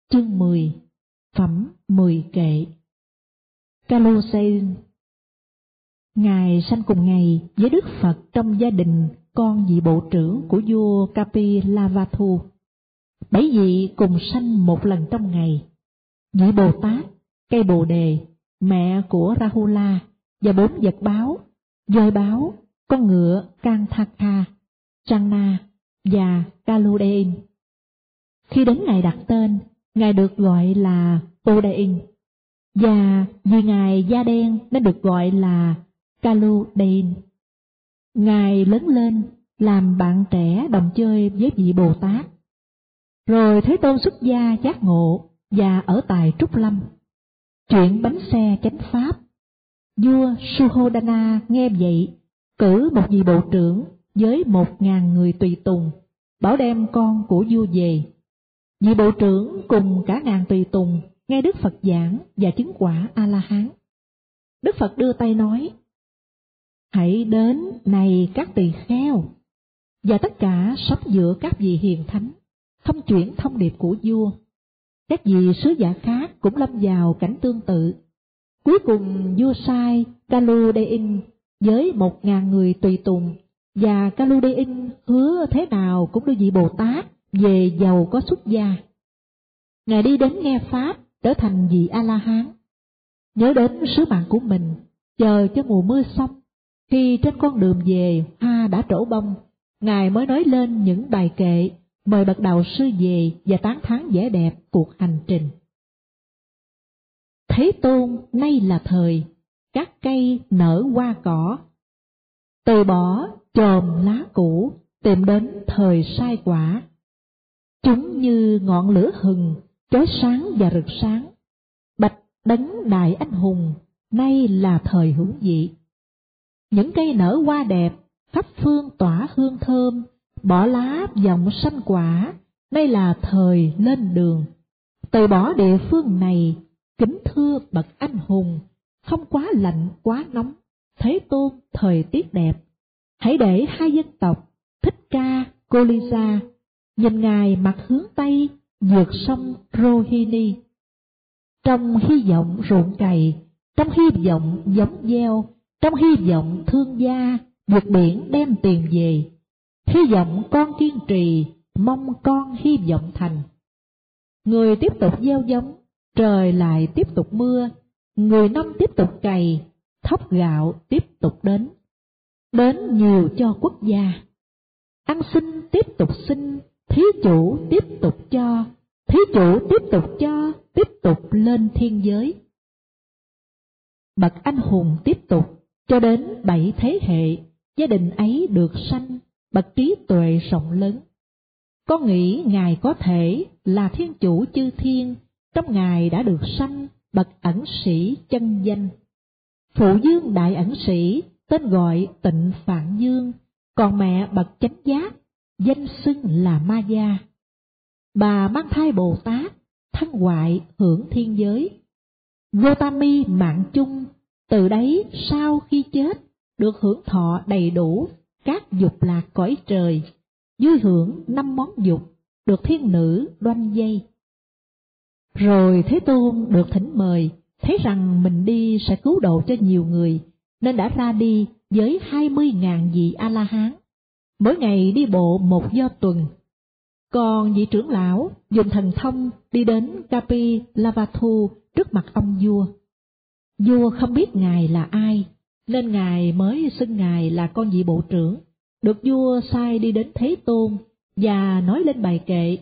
Chương 10. Phẩm 10 kệ. Kalusen. Ngài sanh cùng ngày với Đức Phật trong gia đình con vị bộ trưởng của vua Kapilavatthu. 7 vị cùng sanh một lần trong ngày. Vị Bồ Tát, cây Bồ Đề, mẹ của Rahula và 4 vật báo, voi báo, con ngựa Kanthaka, Channa và Kaludein. Khi đến ngày đặt tên, Ngài được gọi là Odein, và vì Ngài da đen nên được gọi là Kaludein. Ngài lớn lên làm bạn trẻ đồng chơi với vị Bồ Tát. Rồi Thế Tôn xuất gia giác ngộ và ở tại Trúc Lâm. Chuyện bánh xe chánh pháp. Vua Suhodana nghe vậy, cử một vị bộ trưởng với 1000 người tùy tùng, bảo đem con của vua về. Vị bộ trưởng cùng cả ngàn tùy tùng nghe Đức Phật giảng và chứng quả A-la-hán. Đức Phật đưa tay nói: Hãy đến này các tỳ kheo, và tất cả sống giữa các vị hiền thánh, thông chuyển thông điệp của vua. Các vị sứ giả khác cũng lâm vào cảnh tương tự. Cuối cùng vua sai Kaludein với 1000 người tùy tùng, và Kaludein hứa thế nào cũng đưa vị Bồ Tát về giàu có xuất gia. Ngài đi đến nghe pháp, trở thành vị A-la-hán. Nhớ đến sứ mạng của mình, chờ cho mùa mưa xong, khi trên con đường về hoa đã trổ bông, Ngài mới nói lên những bài kệ mời bậc đạo sư về và tán thán vẻ đẹp cuộc hành trình. Thế Tôn, nay là thời, các cây nở hoa cỏ. Từ bỏ chòm lá cũ, tìm đến thời sai quả. Chúng như ngọn lửa hừng, chói sáng và rực sáng. Bạch đấng đại anh hùng, nay là thời hữu dị. Những cây nở hoa đẹp, khắp phương tỏa hương thơm, bỏ lá vòng sanh quả, nay là thời lên đường. Từ bỏ địa phương này, kính thưa bậc anh hùng, không quá lạnh quá nóng, Thế Tôn thời tiết đẹp. Hãy để hai dân tộc Thích Ca, Cô Ly Gia nhìn Ngài mặt hướng Tây, vượt sông Rohini. Trong hy vọng ruộng cày, trong hy vọng giống gieo, trong hy vọng thương gia, vượt biển đem tiền về. Hy vọng con kiên trì, mong con hy vọng thành. Người tiếp tục gieo giống, trời lại tiếp tục mưa. Người nông tiếp tục cày, thóc gạo tiếp tục đến. Đến nhiều cho quốc gia. Ăn xin tiếp tục xin, thí chủ tiếp tục cho, thí chủ tiếp tục cho, tiếp tục lên thiên giới. Bậc anh hùng tiếp tục, cho đến 7 thế hệ, gia đình ấy được sanh, bậc trí tuệ rộng lớn. Con nghĩ Ngài có thể là thiên chủ chư thiên, trong Ngài đã được sanh, bậc ẩn sĩ chân danh. Phụ dương đại ẩn sĩ, tên gọi Tịnh Phạn Dương, còn mẹ bậc chánh giác, danh xưng là Ma Gia. Bà mang thai Bồ Tát, thân hoại hưởng thiên giới. Gotami mạng chung, từ đấy sau khi chết, được hưởng thọ đầy đủ các dục lạc cõi trời, vui hưởng 5 món dục, được thiên nữ đoanh dây. Rồi Thế Tôn được thỉnh mời, thấy rằng mình đi sẽ cứu độ cho nhiều người, nên đã ra đi với 20.000 vị A-la-hán, mỗi ngày đi bộ 1 do tuần. Còn vị trưởng lão dùng thần thông đi đến Kapilavatthu trước mặt ông vua. Vua không biết Ngài là ai, nên Ngài mới xưng Ngài là con vị bộ trưởng, được vua sai đi đến Thế Tôn và nói lên bài kệ: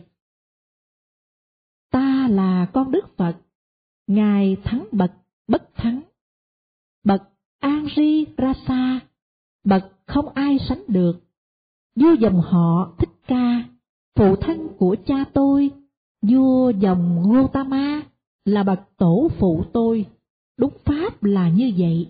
Ta là con Đức Phật, Ngài thắng bậc bất thắng, bậc An-ri Rasa, bậc không ai sánh được, vua dòng họ Thích Ca, phụ thân của cha tôi, vua dòng Gotama là bậc tổ phụ tôi, đúng pháp là như vậy.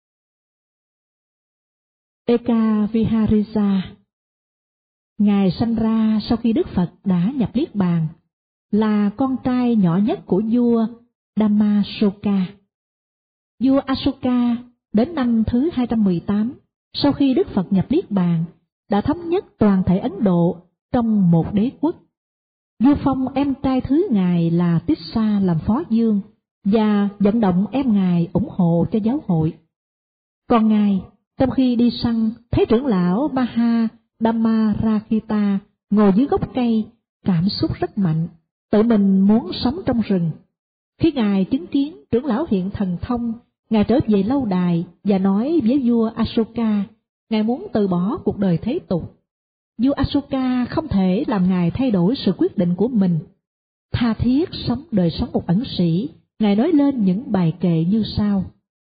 Ekaviharisa. Ngài sanh ra sau khi Đức Phật đã nhập Niết Bàn, là con trai nhỏ nhất của vua Dhammasoka. Vua Asoka đến năm thứ 218, sau khi Đức Phật nhập Niết Bàn, đã thống nhất toàn thể Ấn Độ trong một đế quốc. vua phong em trai thứ ngài là Tissa làm phó dương và vận động em ngài ủng hộ cho giáo hội. Còn ngài, trong khi đi săn, thấy trưởng lão Maha Dhammarakita ngồi dưới gốc cây, cảm xúc rất mạnh, tự mình muốn sống trong rừng. Khi ngài chứng kiến trưởng lão hiện thần thông, ngài trở về lâu đài và nói với vua Asoka, ngài muốn từ bỏ cuộc đời thế tục. Vua Asoka không thể làm ngài thay đổi sự quyết định của mình. Tha thiết sống đời sống một ẩn sĩ, ngài nói lên những bài kệ như sau: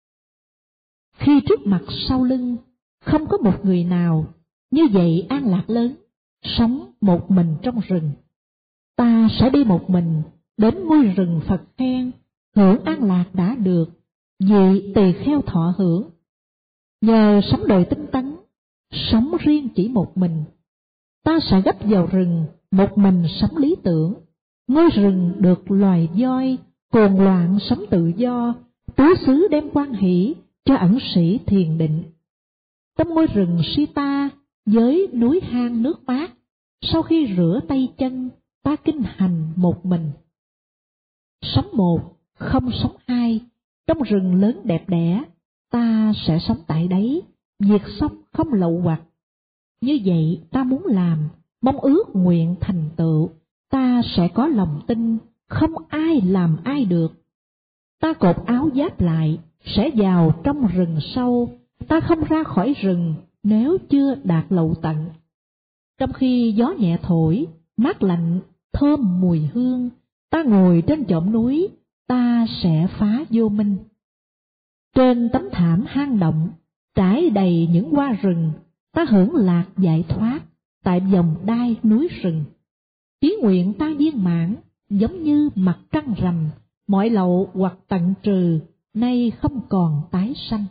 khi trước mặt sau lưng không có một người nào, như vậy an lạc lớn, sống một mình trong rừng. Ta sẽ đi một mình đến ngôi rừng Phật khen, hưởng an lạc đã được, vì tỳ kheo thọ hưởng. Nhờ sống đời tinh tấn, sống riêng chỉ một mình, ta sẽ gấp vào rừng, một mình sống lý tưởng. Ngôi rừng được loài voi, cuồng loạn sống tự do, tứ xứ đem quan hỷ cho ẩn sĩ thiền định. Trong ngôi rừng Sita, với núi hang nước mát, sau khi rửa tay chân, ta kinh hành một mình. Sống một, không sống hai, trong rừng lớn đẹp đẽ, ta sẽ sống tại đấy, việc xong không lậu hoặc. Như vậy ta muốn làm, mong ước nguyện thành tựu, ta sẽ có lòng tin, không ai làm ai được. Ta cột áo giáp lại, sẽ vào trong rừng sâu, ta không ra khỏi rừng nếu chưa đạt lậu tận. Trong khi gió nhẹ thổi, mát lạnh, thơm mùi hương, ta ngồi trên chõm núi, ta sẽ phá vô minh. Trên tấm thảm hang động, trải đầy những hoa rừng, ta hưởng lạc giải thoát tại vòng đai núi rừng. Chí nguyện ta viên mãn, giống như mặt trăng rằm, mọi lậu hoặc tận trừ, nay không còn tái sanh.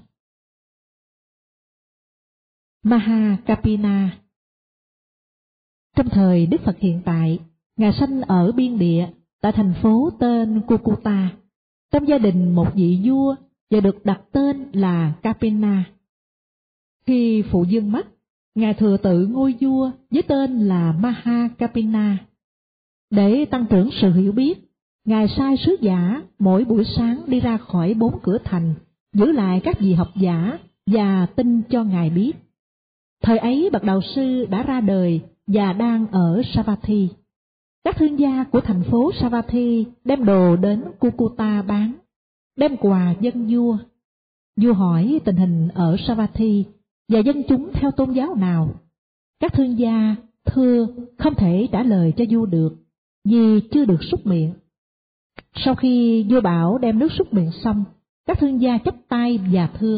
Mahakapina. Trong thời Đức Phật hiện tại, ngài sanh ở biên địa tại thành phố tên Kukuta, trong gia đình một vị vua và được đặt tên là Kapina. Khi phụ vương mất, ngài thừa tự ngôi vua với tên là Mahakapina. Để tăng trưởng sự hiểu biết, ngài sai sứ giả mỗi buổi sáng đi ra khỏi 4 cửa thành, giữ lại các vị học giả và tin cho ngài biết. Thời ấy bậc đạo sư đã ra đời và đang ở Savatthi. Các thương gia của thành phố Savatthi đem đồ đến Kukuta bán, đem quà dâng vua. Vua hỏi tình hình ở Savatthi và dân chúng theo tôn giáo nào. Các thương gia thưa không thể trả lời cho vua được, vì chưa được súc miệng. Sau khi vua bảo đem nước súc miệng xong, các thương gia chắp tay và thưa: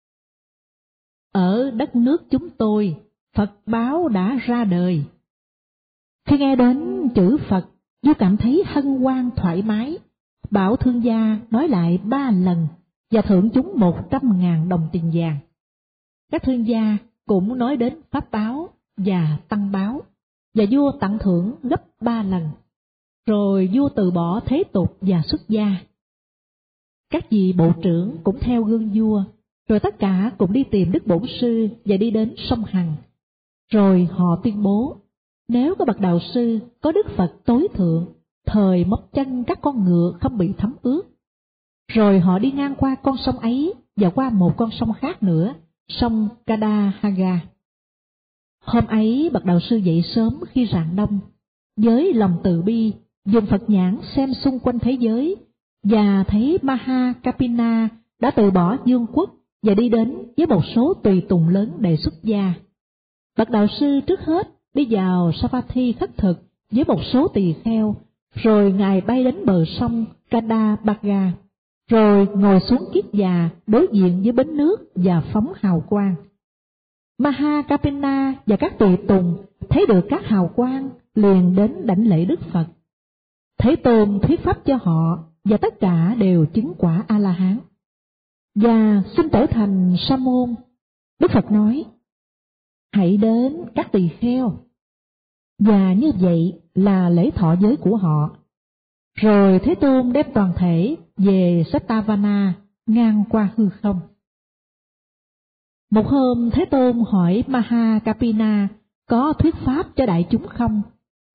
ở đất nước chúng tôi, Phật báo đã ra đời. Khi nghe đến chữ Phật, vua cảm thấy hân hoan thoải mái, bảo thương gia nói lại 3 lần và thưởng chúng 100.000 đồng tiền vàng. Các thương gia cũng nói đến pháp báo và tăng báo, và vua tặng thưởng gấp 3 lần. Rồi vua từ bỏ thế tục và xuất gia. Các vị bộ trưởng cũng theo gương vua, rồi tất cả cũng đi tìm Đức Bổn Sư và đi đến sông Hằng. Rồi họ tuyên bố, nếu có bậc đạo sư, có Đức Phật tối thượng, thời móc chân các con ngựa không bị thấm ướt. Rồi họ đi ngang qua con sông ấy và qua một con sông khác nữa, sông Kadahaga. Hôm ấy bậc đạo sư dậy sớm khi rạng đông, với lòng từ bi, dùng Phật nhãn xem xung quanh thế giới, và thấy Mahakapina đã từ bỏ vương quốc và đi đến với một số tùy tùng lớn để xuất gia. Bậc đạo sư trước hết đi vào Savatthi khất thực với một số tỳ kheo, rồi ngài bay đến bờ sông Kadabaga, rồi ngồi xuống kiết già đối diện với bến nước và phóng hào quang. Mahakapina và các tùy tùng thấy được các hào quang liền đến đảnh lễ Đức Phật. Thế Tôn thuyết pháp cho họ và tất cả đều chứng quả A-la-hán và xin trở thành sa môn. Đức Phật nói: hãy đến các tỳ kheo. Và như vậy là lễ thọ giới của họ. Rồi Thế Tôn đem toàn thể về Sattavana ngang qua hư không. Một hôm Thế Tôn hỏi Mahakapina có thuyết pháp cho đại chúng không,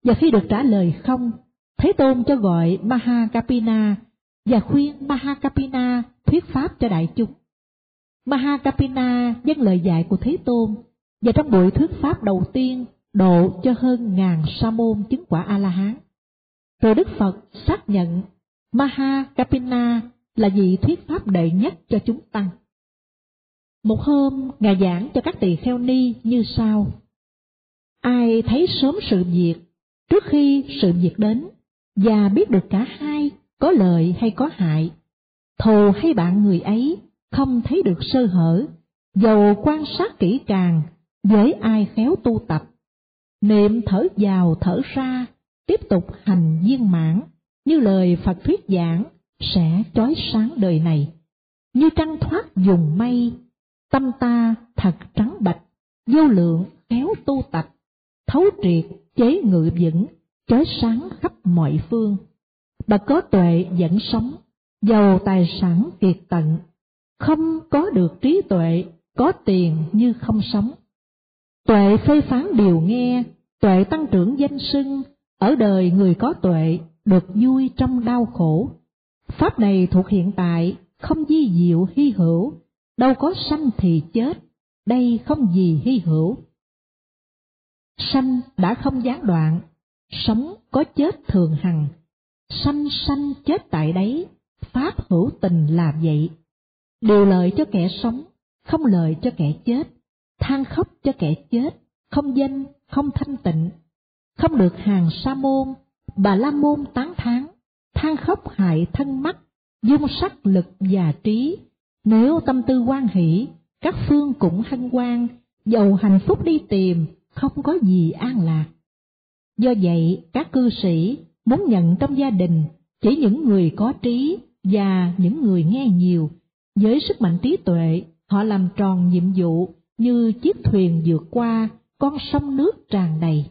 Và khi được trả lời không, Thế Tôn cho gọi Mahakapina và khuyên Mahakapina thuyết pháp cho đại chúng. Mahakapina vâng lời dạy của Thế Tôn, và trong buổi thuyết pháp đầu tiên độ cho hơn 1000 sa môn chứng quả A-la-hán. Rồi Đức Phật xác nhận Mahakapina là vị thuyết pháp đệ nhất cho chúng tăng. Một hôm, Ngài giảng cho các tỳ kheo ni như sau: ai thấy sớm sự việc trước khi sự việc đến, và biết được cả hai có lợi hay có hại, thù hay bạn người ấy không thấy được sơ hở, dầu quan sát kỹ càng, với ai khéo tu tập, niệm thở vào thở ra, tiếp tục hành viên mãn, như lời Phật thuyết giảng, sẽ chói sáng đời này. Như trăng thoát vùng mây, tâm ta thật trắng bạch, vô lượng khéo tu tập, thấu triệt chế ngự vững, chói sáng khắp mọi phương. Bậc có tuệ vẫn sống, giàu tài sản kiệt tận, không có được trí tuệ, có tiền như không sống. Tuệ phê phán điều nghe, tuệ tăng trưởng danh xưng, ở đời người có tuệ được vui trong đau khổ. Pháp này thuộc hiện tại, không di diệu hy hữu, đâu có sanh thì chết, đây không gì hy hữu. Sanh đã không gián đoạn, sống có chết thường hằng, sanh sanh chết tại đấy, pháp hữu tình là vậy. Điều lợi cho kẻ sống, không lợi cho kẻ chết, than khóc cho kẻ chết, không danh, không thanh tịnh. Không được hàng sa môn, Bà La Môn tán thán, than khóc hại thân mắt, dung sắc lực và trí. Nếu tâm tư hoan hỷ, các phương cũng hân hoan, dầu hạnh phúc đi tìm, không có gì an lạc. Do vậy, các cư sĩ muốn nhận trong gia đình chỉ những người có trí và những người nghe nhiều. Với sức mạnh trí tuệ, họ làm tròn nhiệm vụ như chiếc thuyền vượt qua con sông nước tràn đầy.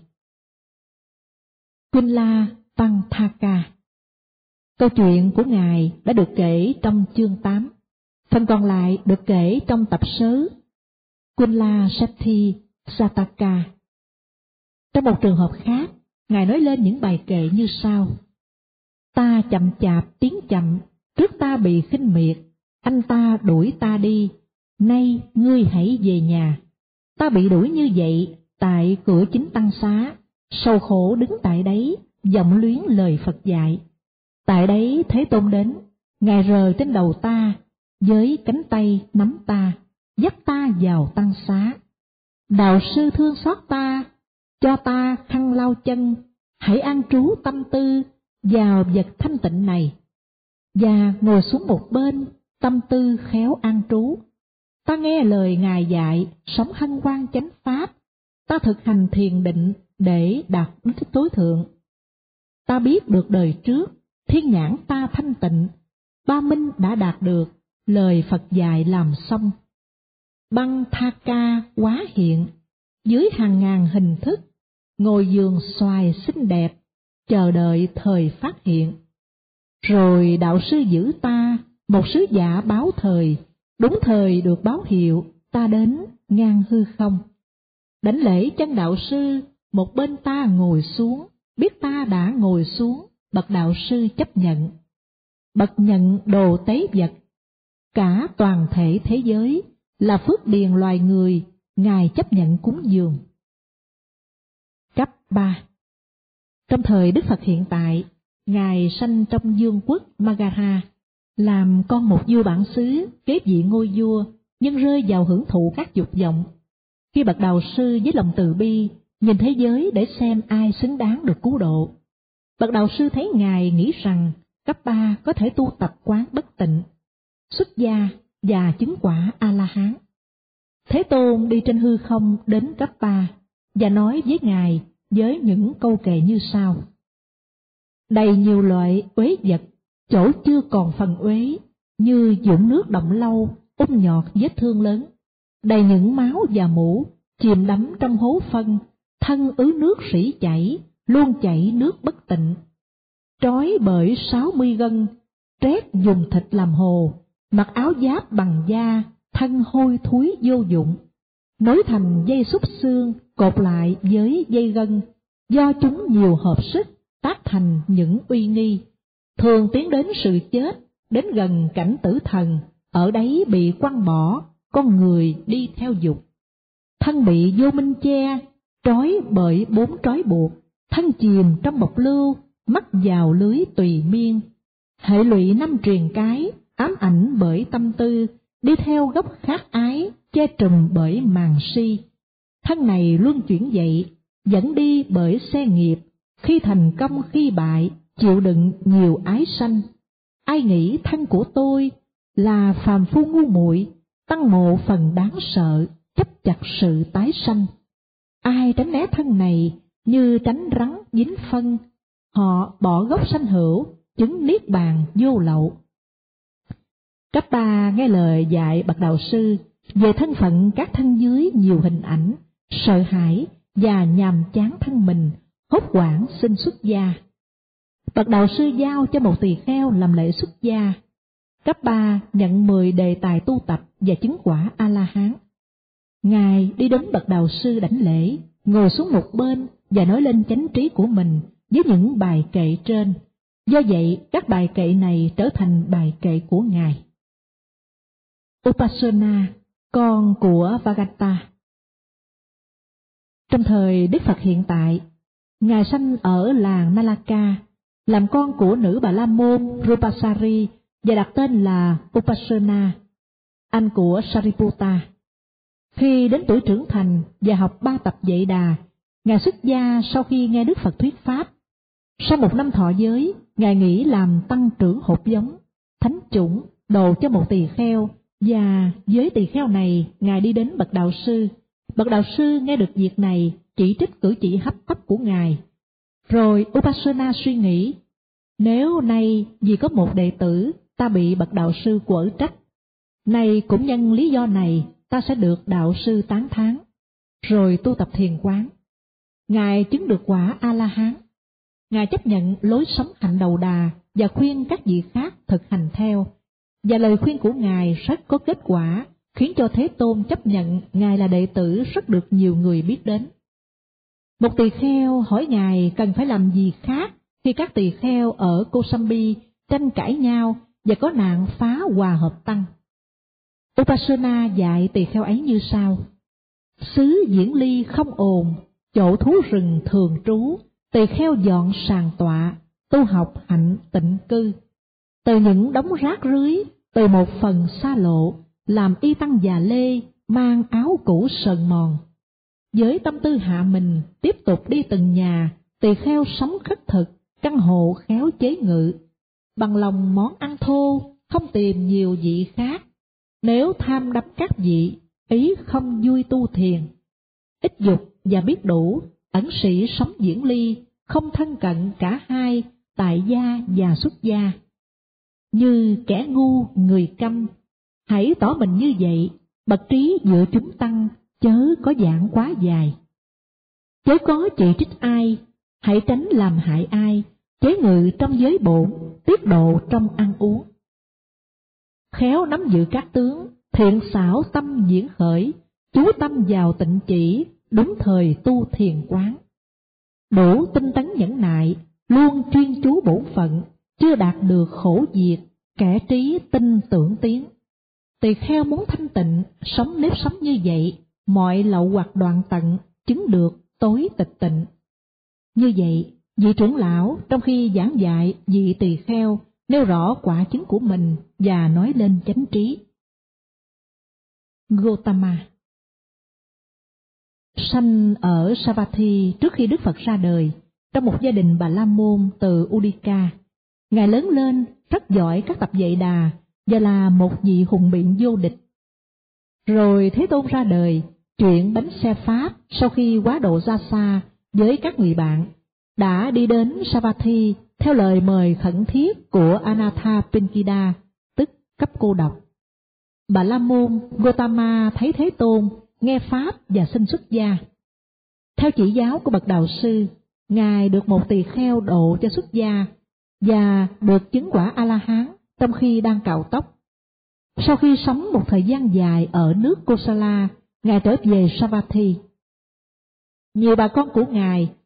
Kunla Panthaka. Câu chuyện của Ngài đã được kể trong chương 8, phần còn lại được kể trong tập sớ Kunla Sethi Sataka. Trong một trường hợp khác, Ngài nói lên những bài kệ như sau: ta chậm chạp tiến chậm, trước ta bị khinh miệt, anh ta đuổi ta đi, nay ngươi hãy về nhà. Ta bị đuổi như vậy tại cửa chính tăng xá, sầu khổ đứng tại đấy, vọng luyến lời Phật dạy. Tại đấy Thế Tôn đến, Ngài rờ trên đầu ta, với cánh tay nắm ta, dắt ta vào tăng xá. Đạo sư thương xót ta, cho ta khăn lau chân, hãy an trú tâm tư vào vật thanh tịnh này. Và ngồi xuống một bên, tâm tư khéo an trú. Ta nghe lời Ngài dạy, sống hân hoan chánh pháp. Ta thực hành thiền định để đạt đến tối thượng. Ta biết được đời trước, thiên nhãn ta thanh tịnh, ba minh đã đạt được, lời Phật dạy làm xong. Băng tha ca quá hiện, dưới hàng ngàn hình thức, ngồi giường xoài xinh đẹp, chờ đợi thời phát hiện. Rồi đạo sư giữ ta, một sứ giả báo thời, đúng thời được báo hiệu, ta đến ngang hư không. Đảnh lễ chân đạo sư, một bên ta ngồi xuống, biết ta đã ngồi xuống, bậc đạo sư chấp nhận. Bậc nhận đồ tế vật, cả toàn thể thế giới, là phước điền loài người, Ngài chấp nhận cúng dường. Cấp 3. Trong thời Đức Phật hiện tại, Ngài sanh trong vương quốc Magadha, làm con một vua bản xứ, kế vị ngôi vua, nhưng rơi vào hưởng thụ các dục vọng. Khi bậc đạo sư với lòng từ bi, nhìn thế giới để xem ai xứng đáng được cứu độ. Bậc đạo sư thấy Ngài nghĩ rằng cấp 3 có thể tu tập quán bất tịnh, xuất gia và chứng quả A-la-hán. Thế Tôn đi trên hư không đến cấp 3 và nói với Ngài với những câu kệ như sau: đầy nhiều loại uế vật, chỗ chưa còn phần uế, như dũng nước động lâu, nhọt vết thương lớn, đầy những máu và mũ, chìm đắm trong hố phân, thân ứ nước rỉ chảy, luôn chảy nước bất tịnh. Trói bởi 60 gân, trét dùng thịt làm hồ, mặc áo giáp bằng da, thân hôi thối vô dụng, nối thành dây xúc xương, cột lại với dây gân, do chúng nhiều hợp sức tác thành những uy nghi, thường tiến đến sự chết, đến gần cảnh tử thần, ở đấy bị quăng bỏ, con người đi theo dục. Thân bị vô minh che, trói bởi 4 trói buộc, thân chìm trong bọc lưu, mắc vào lưới tùy miên. Hệ lụy 5 truyền cái, ám ảnh bởi tâm tư, đi theo gốc khát ái, che trùm bởi màn si. Thân này luôn chuyển dậy, dẫn đi bởi xe nghiệp, khi thành công khi bại, chịu đựng nhiều ái sanh. Ai nghĩ thân của tôi là phàm phu ngu muội, tăng mộ phần đáng sợ, chấp chặt sự tái sanh. Ai tránh né thân này như tránh rắn dính phân, họ bỏ gốc sanh hữu, chứng niết bàn vô lậu. Cấp 3 nghe lời dạy bậc đạo sư về thân phận các thân dưới nhiều hình ảnh, sợ hãi và nhàm chán thân mình, hốt hoảng xin xuất gia. Bậc đạo sư giao cho một tỳ kheo làm lễ xuất gia. Cấp 3 nhận 10 đề tài tu tập và chứng quả A-la-hán. Ngài đi đến bậc đạo sư đảnh lễ, ngồi xuống một bên và nói lên chánh trí của mình với những bài kệ trên. Do vậy, các bài kệ này trở thành bài kệ của Ngài. Upasana, con của Vagata. Trong thời Đức Phật hiện tại, Ngài sanh ở làng Nalaka, làm con của nữ Bà La Môn Rupasari và đặt tên là Upasana, anh của Sariputta. Khi đến tuổi trưởng thành và học 3 tập Dạy Đà, Ngài xuất gia sau khi nghe Đức Phật thuyết pháp. Sau 1 năm thọ giới, Ngài nghỉ làm tăng trưởng hột giống, thánh chủng, đồ cho một tỳ kheo, và với tỳ kheo này, Ngài đi đến bậc đạo sư. Bậc đạo sư nghe được việc này, chỉ trích cử chỉ hấp tấp của Ngài. Rồi Upasana suy nghĩ, nếu nay vì có một đệ tử, ta bị bậc đạo sư quở trách, nay cũng nhân lý do này, ta sẽ được đạo sư tán thán. Rồi tu tập thiền quán. Ngài chứng được quả A-la-hán. Ngài chấp nhận lối sống hạnh đầu đà và khuyên các vị khác thực hành theo. Và lời khuyên của Ngài rất có kết quả, khiến cho Thế Tôn chấp nhận Ngài là đệ tử rất được nhiều người biết đến. Một tỳ kheo hỏi Ngài cần phải làm gì khác khi các tỳ kheo ở Kosambi tranh cãi nhau và có nạn phá hòa hợp tăng. Upasana dạy tỳ kheo ấy như sau: xứ Diễn Ly không ồn, chỗ thú rừng thường trú, tỳ kheo dọn sàn tọa, tu học hạnh tịnh cư. Từ những đống rác rưới, từ một phần xa lộ, làm y tăng già lê, mang áo cũ sờn mòn. Với tâm tư hạ mình, tiếp tục đi từng nhà, tỳ kheo sống khất thực, căn hộ khéo chế ngự. Bằng lòng món ăn thô, không tìm nhiều vị khác. Nếu tham đắm các vị, ý không vui tu thiền. Ít dục và biết đủ, ẩn sĩ sống Diễn Ly, không thân cận cả hai, tại gia và xuất gia. Như kẻ ngu, người câm, hãy tỏ mình như vậy, bậc trí dựa chúng tăng, chớ có giảng quá dài. Chớ có chỉ trích ai, hãy tránh làm hại ai, chế ngự trong giới bổn, tiết độ trong ăn uống. Khéo nắm giữ các tướng, thiện xảo tâm diễn khởi, chú tâm vào tịnh chỉ, đúng thời tu thiền quán. Đủ tinh tấn nhẫn nại, luôn chuyên chú bổn phận, chưa đạt được khổ diệt, kẻ trí tinh tưởng tiến. Tỳ kheo muốn thanh tịnh, sống nếp sống như vậy, mọi lậu hoặc đoạn tận, chứng được tối tịch tịnh. Như vậy, vị trưởng lão trong khi giảng dạy vị tỳ kheo nêu rõ quả chứng của mình và nói lên chánh trí. Gotama sanh ở Savatthi trước khi Đức Phật ra đời, trong một gia đình Bà La Môn từ Udika. Ngài lớn lên rất giỏi các tập Dạy Đà và là một vị hùng biện vô địch. Rồi Thế Tôn ra đời, chuyện bánh xe Pháp sau khi quá độ ra xa với các người bạn, đã đi đến Savatthi theo lời mời khẩn thiết của Anathapindika, tức cấp cô độc. Bà La Môn Gotama thấy Thế Tôn, nghe Pháp và xin xuất gia. Theo chỉ giáo của bậc đạo sư, Ngài được một tỳ kheo độ cho xuất gia và được chứng quả A-la-hán trong khi đang cạo tóc. Sau khi sống một thời gian dài ở nước Kosala, Ngài trở về Savatthi. Nhiều bà con của Ngài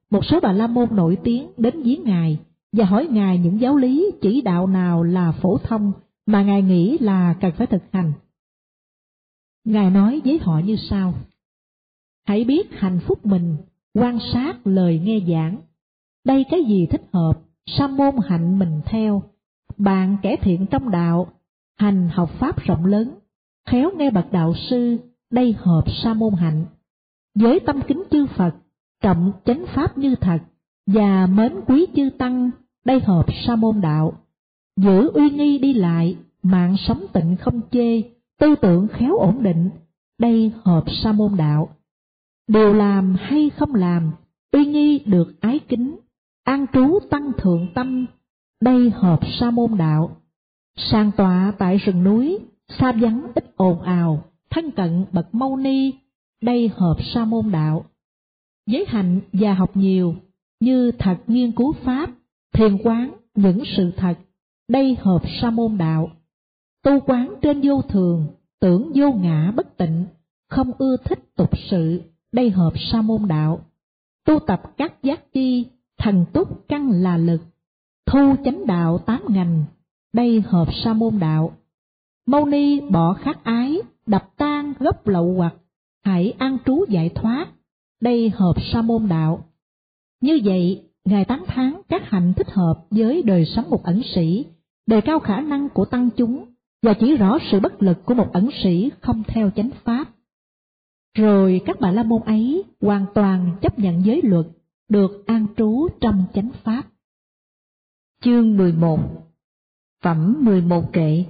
một số Bà La Môn nổi tiếng đến viếng Ngài và hỏi Ngài những giáo lý chỉ đạo nào là phổ thông mà Ngài nghĩ là cần phải thực hành. Ngài nói với họ như sau: hãy biết hạnh phúc mình, quan sát lời nghe giảng. Đây cái gì thích hợp, sa môn hạnh mình theo. Bạn kẻ thiện trong đạo, hành học pháp rộng lớn, khéo nghe bậc đạo sư, đây hợp sa môn hạnh. Với tâm kính chư Phật, trọng chánh pháp như thật, và mến quý chư tăng, đây hợp sa môn đạo. Giữ uy nghi đi lại, mạng sống tịnh không chê, tư tưởng khéo ổn định, đây hợp sa môn đạo. Điều làm hay không làm, uy nghi được ái kính, an trú tăng thượng tâm, đây hợp sa môn đạo. Sàng tọa tại rừng núi, xa vắng ít ồn ào, thân cận bậc Mâu Ni, đây hợp sa môn đạo. Giới hạnh và học nhiều, như thật nghiên cứu pháp, thiền quán những sự thật, đây hợp sa môn đạo. Tu quán trên vô thường, tưởng vô ngã bất tịnh, không ưa thích tục sự, đây hợp sa môn đạo. Tu tập các giác chi, thần túc căn là lực, thu chánh đạo 8 ngành, đây hợp sa môn đạo. Mâu ni bỏ khát ái, đập tan gốc lậu hoặc, hãy an trú giải thoát, đây hợp sa môn đạo. Như vậy, Ngài tán thán các hạnh thích hợp với đời sống một ẩn sĩ, đề cao khả năng của tăng chúng, và chỉ rõ sự bất lực của một ẩn sĩ không theo chánh pháp. Rồi các Bà La Môn ấy hoàn toàn chấp nhận giới luật, được an trú trong chánh pháp. Chương 11. Phẩm 11 kệ.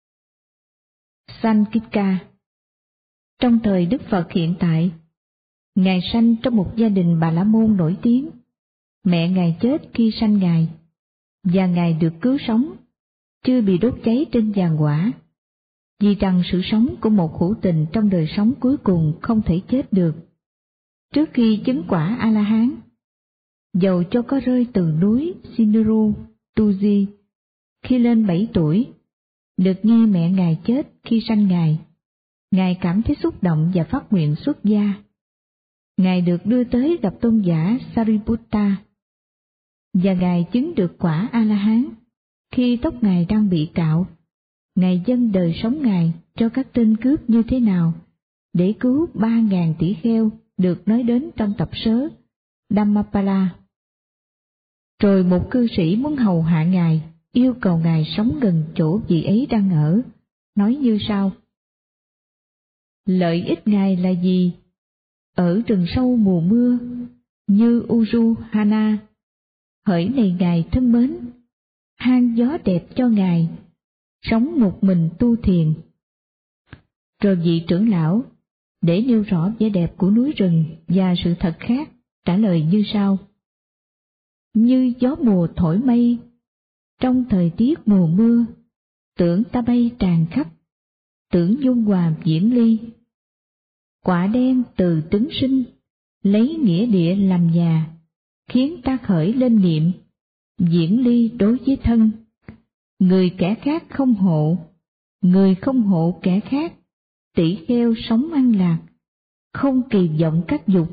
Sankika. Trong thời Đức Phật hiện tại, Ngài sanh trong một gia đình Bà La Môn nổi tiếng. Mẹ Ngài chết khi sanh Ngài, và Ngài được cứu sống, chưa bị đốt cháy trên giàn hỏa, vì rằng sự sống của một hữu tình trong đời sống cuối cùng không thể chết được. Trước khi chứng quả A-la-hán, dầu cho có rơi từ núi Sinuru, Tu-di, khi lên 7 tuổi, được nghe mẹ Ngài chết khi sanh Ngài, Ngài cảm thấy xúc động và phát nguyện xuất gia. Ngài được đưa tới gặp tôn giả Sariputta, và Ngài chứng được quả A-la-hán. Khi tóc Ngài đang bị cạo, Ngài dâng đời sống Ngài cho các tên cướp như thế nào, để cứu 3.000 tỷ kheo được nói đến trong tập sớ Dhammapala. Rồi một cư sĩ muốn hầu hạ Ngài, yêu cầu Ngài sống gần chỗ vị ấy đang ở, nói như sau: lợi ích Ngài là gì? Ở rừng sâu mùa mưa, như Uruhana, hỡi này Ngài thân mến, hang gió đẹp cho Ngài, sống một mình tu thiền. Rồi vị trưởng lão, để nêu rõ vẻ đẹp của núi rừng và sự thật khác, trả lời như sau: như gió mùa thổi mây, trong thời tiết mùa mưa, tưởng ta bay tràn khắp, tưởng dung hòa diễn ly. Quả đen từ tứng sinh, lấy nghĩa địa làm nhà, khiến ta khởi lên niệm, diễn ly đối với thân. Người kẻ khác không hộ, người không hộ kẻ khác, tỷ kheo sống an lạc, không kỳ vọng các dục.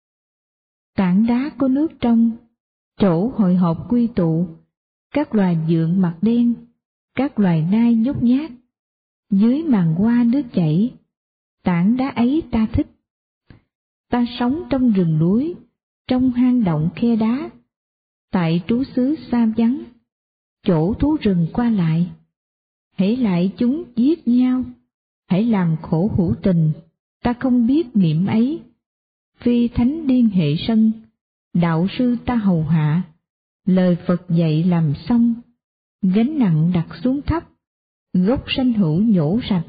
Tảng đá có nước trong, chỗ hội họp quy tụ, các loài dượng mặt đen, các loài nai nhút nhát, dưới màn hoa nước chảy, tảng đá ấy ta thích. Ta sống trong rừng núi, trong hang động khe đá, tại trú xứ xa vắng, chỗ thú rừng qua lại. Hãy lại chúng giết nhau, hãy làm khổ hữu tình, ta không biết niệm ấy. Phi thánh điên hệ sân, đạo sư ta hầu hạ, lời Phật dạy làm xong, gánh nặng đặt xuống thấp, gốc sanh hữu nhổ sạch.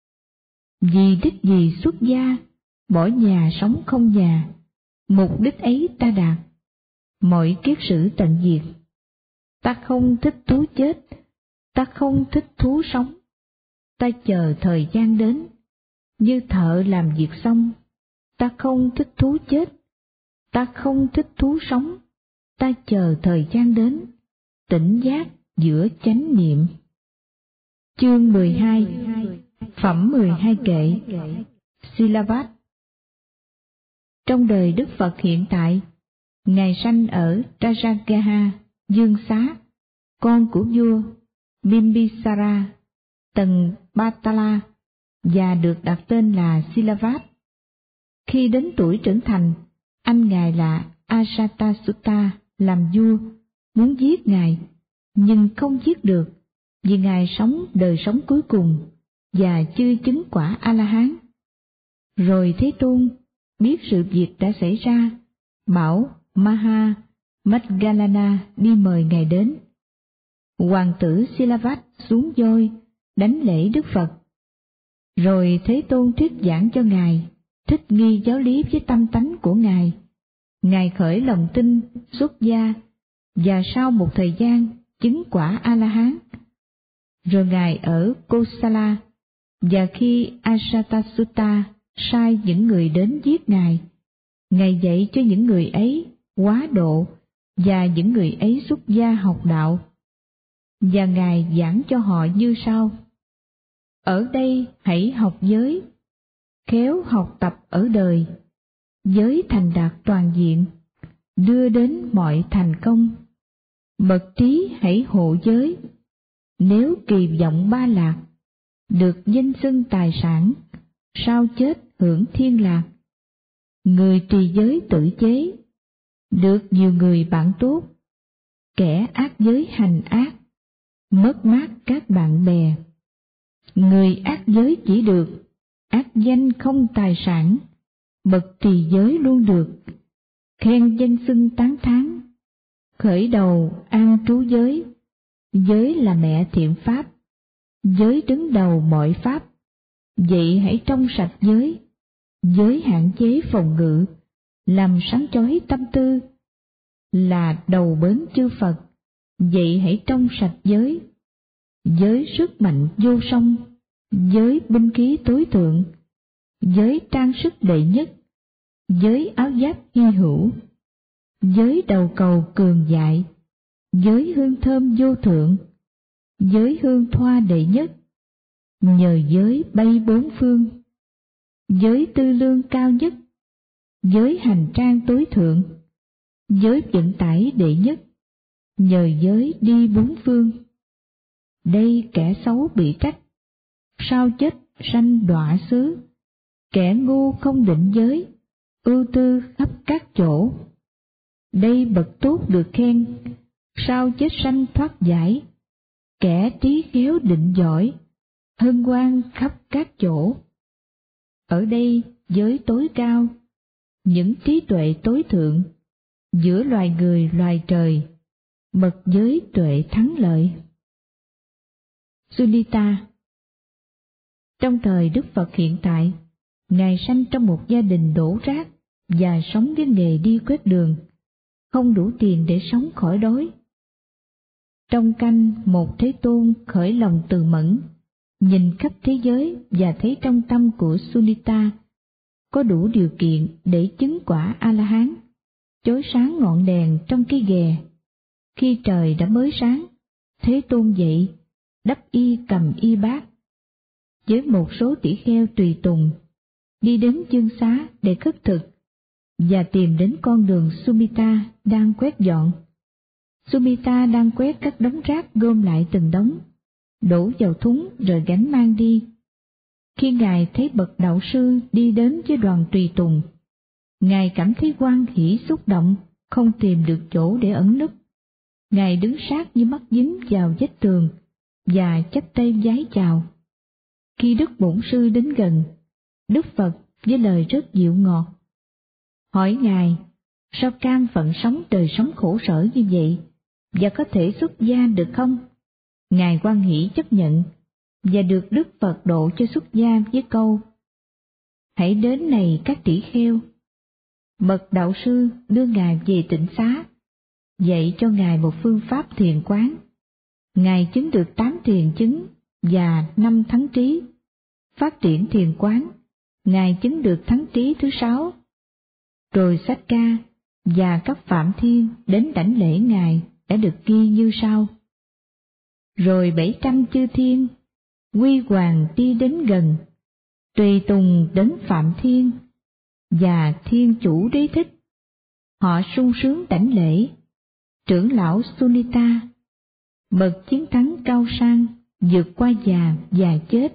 Vì đích gì xuất gia, bỏ nhà sống không nhà, mục đích ấy ta đạt, mọi kiết sử tận diệt. Ta không thích thú chết, ta không thích thú sống, ta chờ thời gian đến, như thợ làm việc xong. Ta không thích thú chết, ta không thích thú sống, ta chờ thời gian đến, tỉnh giác giữa chánh niệm. Chương 12. Phẩm 12 kệ. Silavat. Trong đời Đức Phật hiện tại, Ngài sanh ở Rajagaha, Dương Xá, con của vua Bimbisara, tầng Patala, và được đặt tên là Silavat. Khi đến tuổi trưởng thành, anh Ngài là Ajatasutta làm vua, muốn giết Ngài, nhưng không giết được, vì Ngài sống đời sống cuối cùng và chưa chứng quả A-la-hán. Rồi Thế Tôn biết sự việc đã xảy ra, bảo Maha Madgalana đi mời Ngài đến. Hoàng tử Silavat xuống voi, đánh lễ Đức Phật. Rồi Thế Tôn thuyết giảng cho Ngài, thích nghi giáo lý với tâm tánh của Ngài. Ngài khởi lòng tin, xuất gia, và sau một thời gian chứng quả A-la-hán. Rồi Ngài ở Kosala, và khi Ajatasutta sai những người đến giết Ngài, Ngài dạy cho những người ấy quá độ, và những người ấy xuất gia học đạo. Và Ngài giảng cho họ như sau: ở đây hãy học giới, khéo học tập ở đời, giới thành đạt toàn diện, đưa đến mọi thành công. Bậc trí hãy hộ giới, nếu kỳ vọng ba lạc, được danh xưng tài sản, sau chết hưởng thiên lạc. Người trì giới tự chế, được nhiều người bạn tốt, kẻ ác giới hành ác, mất mát các bạn bè. Người ác giới chỉ được, ác danh không tài sản, bậc trì giới luôn được, khen danh xưng tán thán. Khởi đầu an trú giới, giới là mẹ thiện pháp, giới đứng đầu mọi pháp. Vậy hãy trong sạch giới, giới hạn chế phòng ngự, làm sáng chói tâm tư, là đầu bến chư Phật. Vậy hãy trong sạch giới, giới sức mạnh vô song, giới binh khí tối thượng, giới trang sức đệ nhất, giới áo giáp hy hữu, giới đầu cầu cường dại, giới hương thơm vô thượng, giới hương thoa đệ nhất, nhờ giới bay bốn phương, giới tư lương cao nhất, giới hành trang tối thượng, giới vận tải đệ nhất, nhờ giới đi bốn phương. Đây kẻ xấu bị trách, sau chết sanh đọa xứ, kẻ ngu không định giới, ưu tư khắp các chỗ. Đây bậc tốt được khen, sau chết sanh thoát giải, kẻ trí khéo định giỏi, hân hoan khắp các chỗ. Ở đây giới tối cao, những trí tuệ tối thượng, giữa loài người loài trời, bậc giới tuệ thắng lợi. Sunita. Trong thời Đức Phật hiện tại, Ngài sanh trong một gia đình đổ rác và sống với nghề đi quét đường, không đủ tiền để sống khỏi đói. Trong canh một Thế Tôn khởi lòng từ mẫn, nhìn khắp thế giới và thấy trong tâm của Sunita có đủ điều kiện để chứng quả A-la-hán, chói sáng ngọn đèn trong cái ghè. Khi trời đã mới sáng, Thế Tôn dậy, đắp y cầm y bát, với một số tỷ kheo tùy tùng, đi đến Dương Xá để khất thực, và tìm đến con đường Sumita đang quét dọn. Sumita đang quét các đống rác gom lại từng đống, đổ vào thúng rồi gánh mang đi. Khi Ngài thấy bậc đạo sư đi đến với đoàn tùy tùng, Ngài cảm thấy hoan hỷ xúc động, không tìm được chỗ để ẩn núp. Ngài đứng sát như mắt dính vào vách tường và chắp tay vái chào. Khi Đức Bổn Sư đến gần, Đức Phật với lời rất dịu ngọt hỏi Ngài, sao cam phận sống đời sống khổ sở như vậy, và có thể xuất gia được không? Ngài hoan hỷ chấp nhận, và được Đức Phật độ cho xuất gia với câu: hãy đến này các tỷ kheo. Bậc đạo sư đưa Ngài về tịnh xá, dạy cho Ngài một phương pháp thiền quán. Ngài chứng được 8 thiền chứng và 5 thắng trí. Phát triển thiền quán, Ngài chứng được thắng trí thứ 6. Rồi Sách Ca và các Phạm Thiên đến đảnh lễ Ngài đã được ghi như sau. Rồi 700 chư thiên, quy hoàng đi đến gần, tùy tùng đến Phạm Thiên, và Thiên Chủ Đế Thích, họ sung sướng đảnh lễ. Trưởng lão Sunita, bậc chiến thắng cao sang, vượt qua già và chết.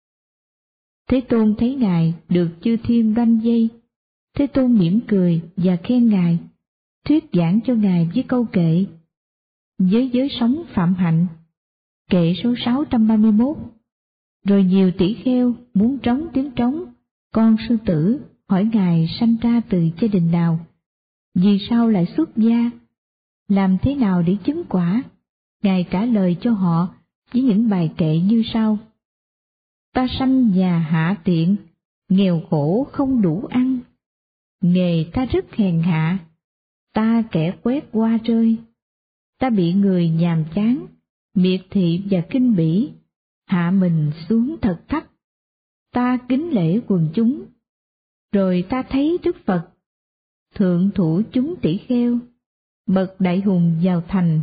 Thế Tôn thấy Ngài được chư thiên đoanh vây. Thế Tôn mỉm cười và khen Ngài, thuyết giảng cho Ngài với câu kệ: Với giới sống phạm hạnh, kệ số 631. Rồi nhiều tỷ kheo muốn trống tiếng trống, con sư tử hỏi Ngài sanh ra từ gia đình nào, vì sao lại xuất gia, làm thế nào để chứng quả. Ngài trả lời cho họ với những bài kệ như sau: Ta sanh nhà hạ tiện, nghèo khổ không đủ ăn, nghề ta rất hèn hạ, ta kẻ quét qua rơi. Ta bị người nhàm chán, miệt thị và khinh bỉ, hạ mình xuống thật thấp. Ta kính lễ quần chúng, rồi ta thấy Đức Phật, thượng thủ chúng tỷ kheo, bậc đại hùng vào thành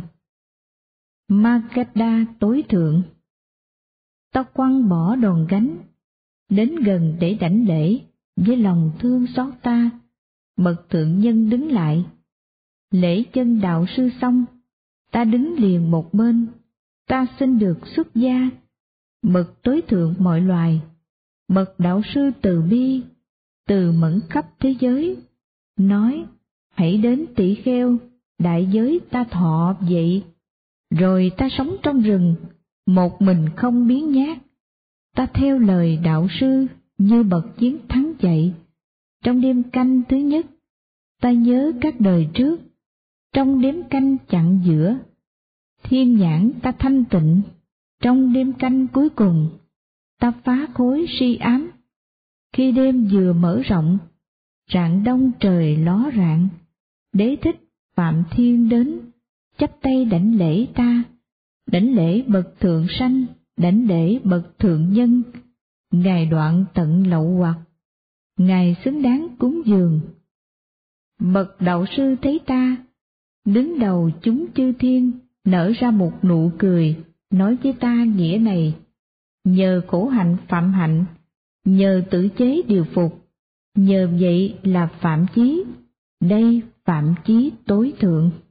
Magadha tối thượng. Ta quăng bỏ đòn gánh, đến gần để đảnh lễ, với lòng thương xót ta, bậc thượng nhân đứng lại. Lễ chân đạo sư xong, ta đứng liền một bên, ta xin được xuất gia, bậc tối thượng mọi loài, bậc đạo sư từ bi, từ mẫn khắp thế giới, nói: Hãy đến tỷ kheo, đại giới ta thọ vậy. Rồi ta sống trong rừng, một mình không biếng nhác. Ta theo lời đạo sư như bậc chiến thắng chạy. Trong đêm canh thứ nhất, ta nhớ các đời trước. Trong đêm canh chặn giữa, thiên nhãn ta thanh tịnh. Trong đêm canh cuối cùng, ta phá khối si ám. Khi đêm vừa mở rộng, rạng đông trời ló rạng. Đế thích Phạm Thiên đến, chắp tay đảnh lễ ta, đảnh lễ bậc thượng sanh, đảnh lễ bậc thượng nhân. Ngài đoạn tận lậu hoặc, Ngài xứng đáng cúng dường. Bậc đạo sư thấy ta, đứng đầu chúng chư thiên, nở ra một nụ cười, nói với ta nghĩa này: Nhờ khổ hạnh phạm hạnh, nhờ tự chế điều phục, nhờ vậy là phạm chí, đây phạm chí tối thượng.